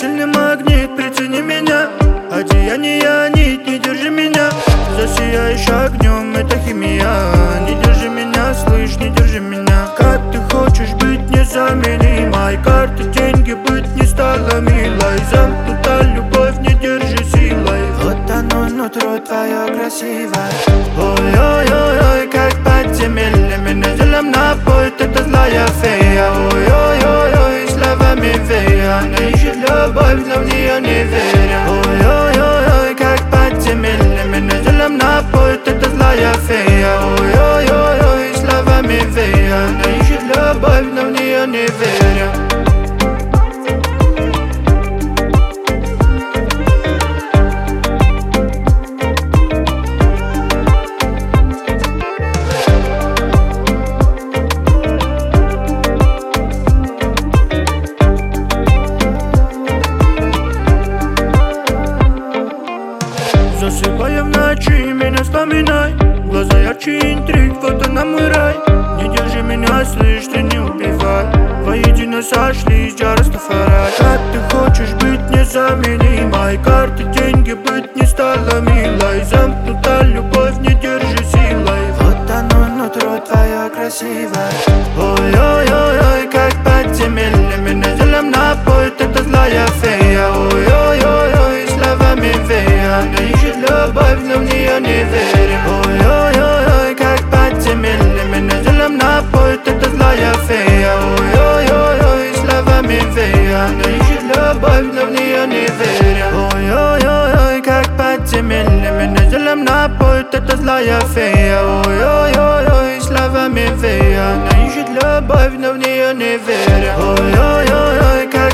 сильный магнит, прицени меня. Одеяние нить, не держи меня. Засияешь огнем, это химия. Не держи меня, слышь, не держи меня. Как ты хочешь быть незаменимой? Карты, деньги, быть не стала милой. Замкнута любовь, не держи силой. Вот оно, нутро твое красивое. Ой-ой-ой-ой, как подземелье. Меня делом напоит, это злая фея. Ой-ой-ой-ой, словами вея. Она ищет любовь, но в нее не веря. Ой-ой-ой-ой, как подземелье. Меня делом напоит, это злая фея. Ой-ой-ой-ой, словами вея. Она ищет любовь, но в нее не веря. Засыпая в ночи, меня вспоминай. Глаза ярче интриг, вот она мой рай. Не держи меня, слышь, ты не убивай. Воедино сошлись, Растафарай. Как ты хочешь быть незаменимой? Карты, деньги, быть не стала милой. Замкнута любовь, не держи силой. Вот оно, нутро твое красивое. Ой-ой-ой-ой, как подземелье. Меня делом напоит, это злая фея. Ой-ой-ой-ой, словами вея. Она ищет любовь, но в нее не веря. Ой-ой-ой-ой, как подземелье. Меня делом напоит, это злая фея. Ой-ой-ой-ой, словами вея. Она ищет любовь, но в нее не веря. Ой-ой-ой-ой, как подземелье. Меня делом напоит, это злая фея. Ой-ой-ой-ой, словами вея. Она ищет любовь, но в нее не веря. Ой-ой-ой-ой, как